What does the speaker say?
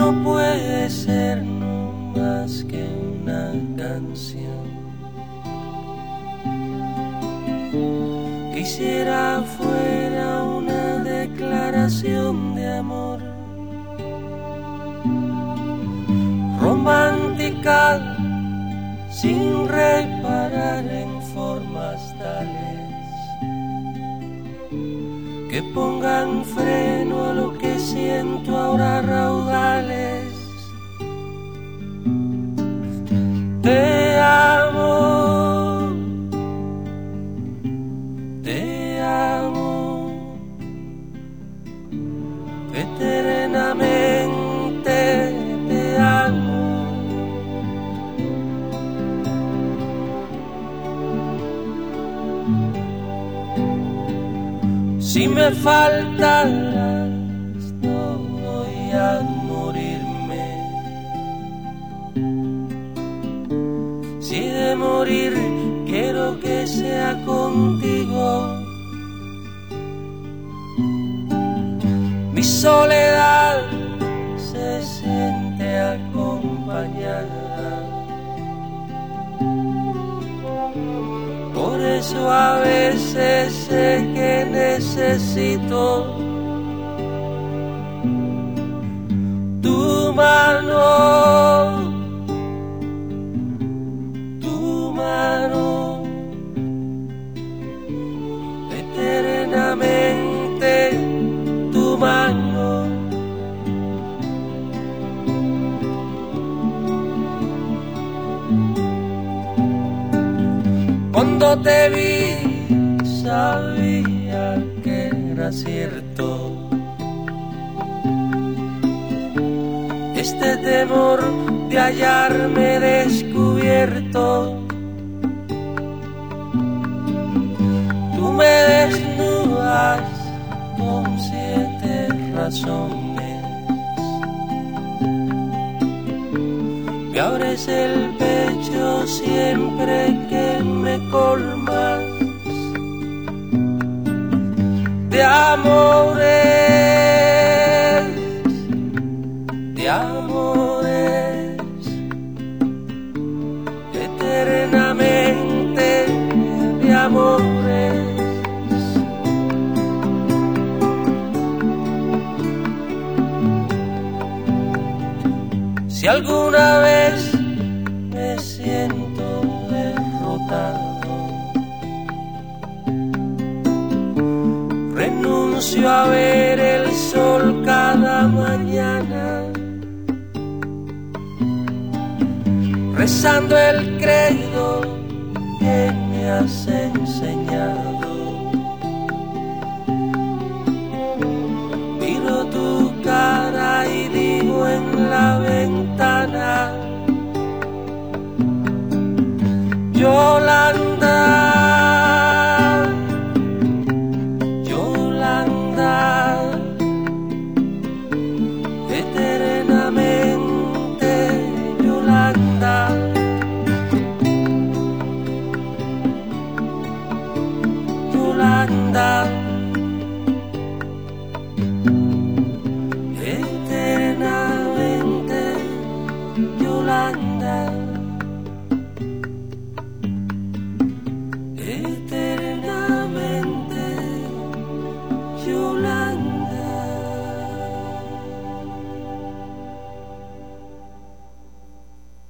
no puede ser no más que una canción. Quisiera fuera una declaración de amor, romántica, sin reparar en formas tales que pongan freno a lo que siento ahora raudales. Te amo, te amo, eternamente te amo. Si me faltaras, no voy a morirme. Si de morir quiero que sea contigo. Mi soledad se siente acompañada. Por eso a veces sé que necesito tu mano, eternamente tu mano. Cuando te vi sabía que era cierto este temor de hallarme descubierto. Tú me desnudas con 7 razones, me abres el pecho siempre que me colmas de amores, de amores, eternamente de amores. Si alguna vez me siento derrotado, renuncio a ver el sol cada mañana, rezando el credo que me has enseñado.